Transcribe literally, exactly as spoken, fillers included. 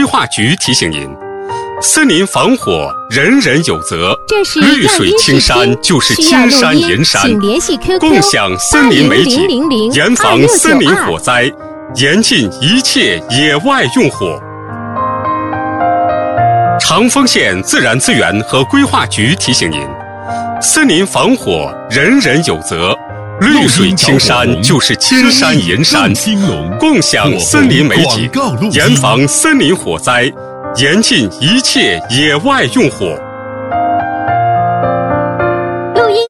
规划局提醒您：森林防火人人有责， 这是绿水青山就是金山银山。 请联系 Q Q 共享森林美景，严防森林火灾，严禁一切野外用火。长丰县自然资源和规划局提醒您：森林防火人人有责，绿水青山就是金山银山。共享森林美景，严防森林火灾，严禁一切野外用火。